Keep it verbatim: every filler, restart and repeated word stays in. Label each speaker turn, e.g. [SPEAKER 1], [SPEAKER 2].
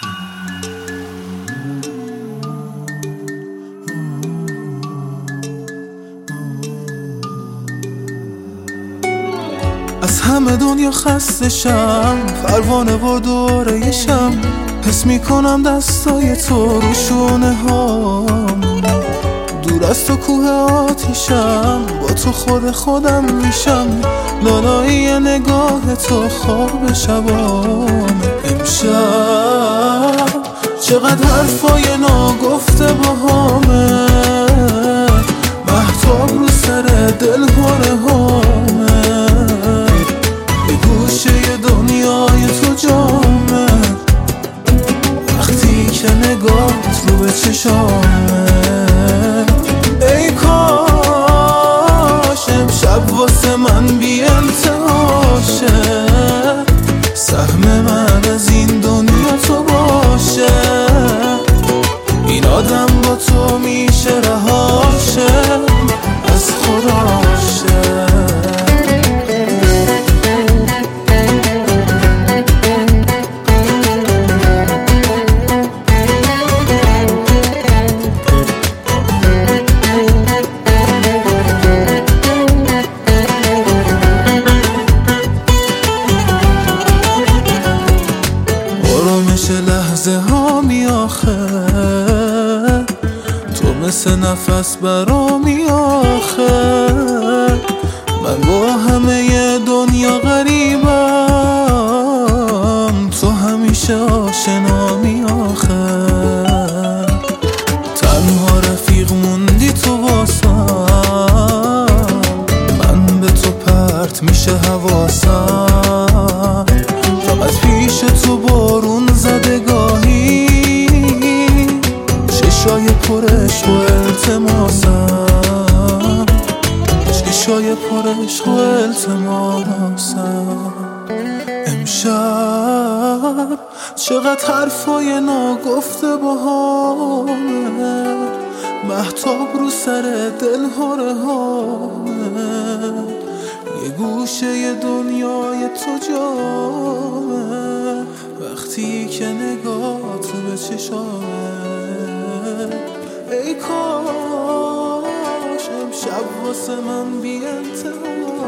[SPEAKER 1] از همه دنیا خسته شم، پروانه و دوره شم، حس میکنم دستای تو رو شونه هام. دور از تو کوه آتیشم، با تو خود خودم میشم، لالایی نگاه تو خواب شبام. امشب چقدر حرفای ناگفته باهامه، مهتاب رو سر دل پاره هامه، یه گوشه دنیای تو جامه، وقتی که نگاهت رو به چشامه. ای کاش امشب واسه من بی انتهاشه، سهم من از این دنیا تو باشه، این آدم با تو میشه رهاشه، از خداشه. آرامش لحظه ها می آخه، تو مثل نفس برامی آخه، من با همه دنیا غریبم، تو همیشه آشنامی آخه، تنها رفیق موندی تو واسم، من به تو پرت میشه حواسم، فقط پیش تو بارون زده گاهی، چشای پر عشق و التماسم، چشای پر عشق و التماسم. امشب چقدر حرفای ناگفته باهامه، مهتاب رو سر دل هاره هامه، یه گوشه دنیای تو جامه، وقتی که نگاهت رو به چشامه. ای کاش امشب واسه من بی انتها